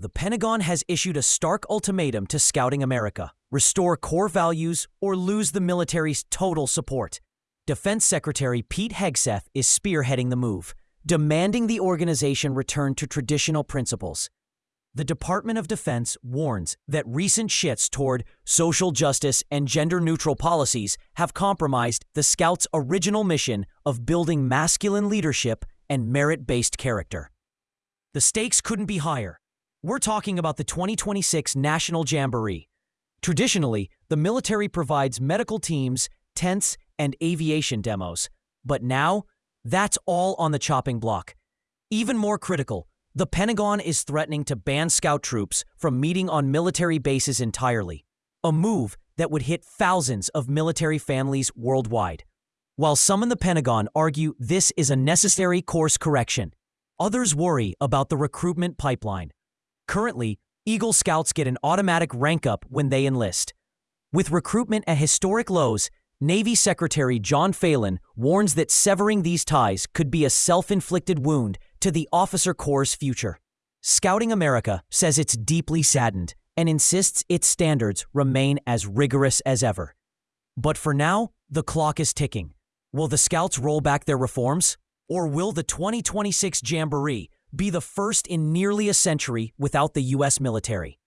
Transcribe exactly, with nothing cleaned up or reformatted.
the Pentagon has issued a stark ultimatum to Scouting America: restore core values or lose the military's total support. Defense Secretary Pete Hegseth is spearheading the move, demanding the organization return to traditional principles. The Department of Defense warns that recent shifts toward social justice and gender-neutral policies have compromised the Scouts' original mission of building masculine leadership and merit-based character. The stakes couldn't be higher. We're talking about the twenty twenty-six National Jamboree. Traditionally, the military provides medical teams, tents, and aviation demos. But now, that's all on the chopping block. Even more critical, the Pentagon is threatening to ban Scout troops from meeting on military bases entirely, a move that would hit thousands of military families worldwide. While some in the Pentagon argue this is a necessary course correction, others worry about the recruitment pipeline. Currently, Eagle Scouts get an automatic rank up when they enlist. With recruitment at historic lows, Navy Secretary John Phelan warns that severing these ties could be a self-inflicted wound to the officer corps' future. Scouting America says it's deeply saddened and insists its standards remain as rigorous as ever. But for now, the clock is ticking. Will the Scouts roll back their reforms? Or will the twenty twenty-six Jamboree be the first in nearly a century without the U S military?